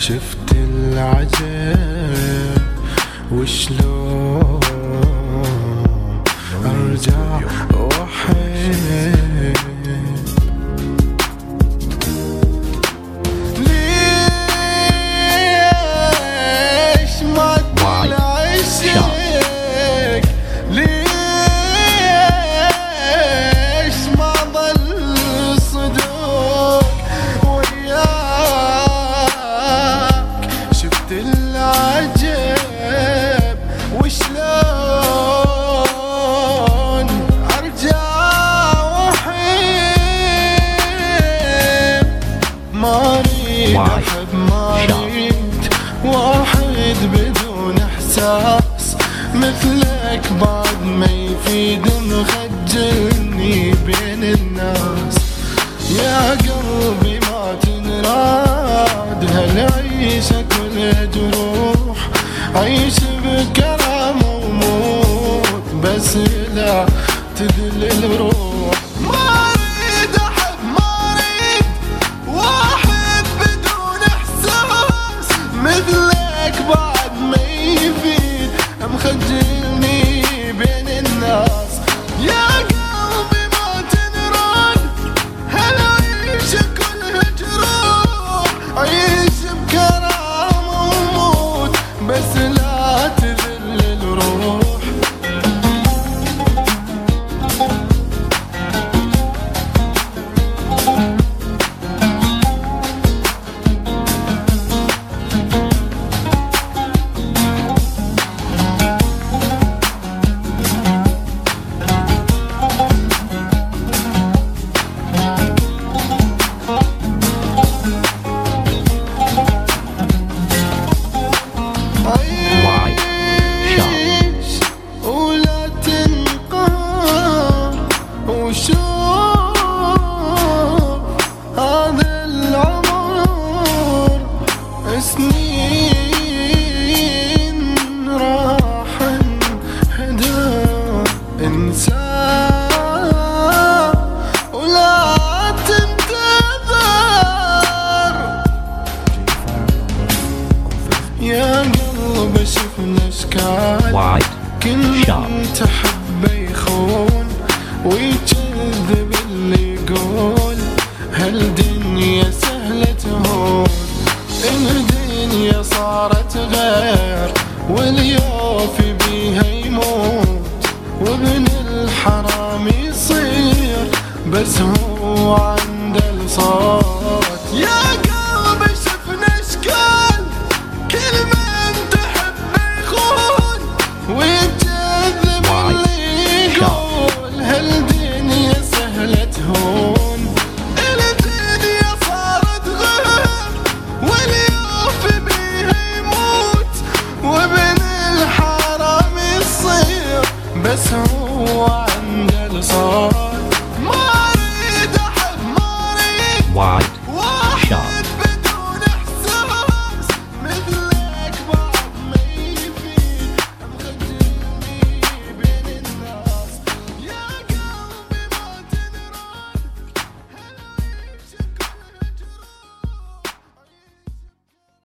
شفت العجب وشلون ارجع واحب. ليش ما تلعشق؟ ليش ما ظل صدوق وياك؟ شفت العجب وشلون ارجع واحب. ما اريد احب، ما اريد واحد بدون احساس مثلك، بعد ما يفيد مخجلني بين الناس. يا قلبي ما تنراد هالعيشة كلها جروح، عيش بكرم وموت بس لا تذل الروح. ما اريد احب، ما اريد واحد بدون احساس مثلك، بعد ما يفيد مخجلني بين الناس. يا قلبي ما تنرد هالعيشة كلها جروح، عيش بكرم وموت بس لا تذل الروح. ولا تنقهر وشوف هذا العمر سنين راح انهدر. انساه ولا تنتظر. يا قلب شفنا اشكال كل من تحبه يخون ويكذب اللي يقول هالدنيا سهلة تهون. الدنيا صارت غير واليوفي بيها يموت، وابن الحرام يصير بس هو عن